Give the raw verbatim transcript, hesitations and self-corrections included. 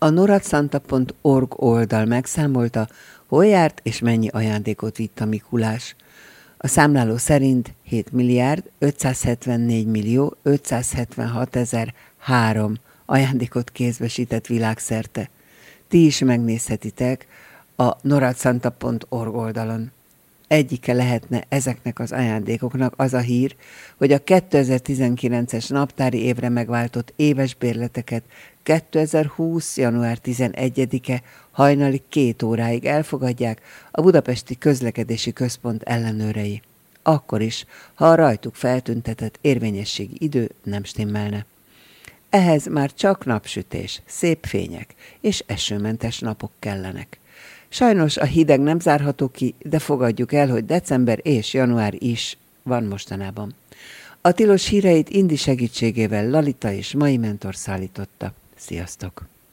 A noradszanta pont org oldal megszámolta, hol járt és mennyi ajándékot vitt a Mikulás. A számláló szerint hét milliárd ötszázhetvennégy millió ötszázhetvenhatezer-három ajándékot kézbesített világszerte. Ti is megnézhetitek a noradszanta pont org oldalon. Egyike lehetne ezeknek az ajándékoknak az a hír, hogy a kétezer-tizenkilences naptári évre megváltott éves bérleteket kétezer-húsz. január tizenegyedike hajnali két óráig elfogadják a Budapesti Közlekedési Központ ellenőrei. Akkor is, ha a rajtuk feltüntetett érvényességi idő nem stimmelne. Ehhez már csak napsütés, szép fények és esőmentes napok kellenek. Sajnos a hideg nem zárható ki, de fogadjuk el, hogy december és január is van mostanában. A tilos híreit Indi segítségével Lalita és mai mentor szállította. Sziasztok!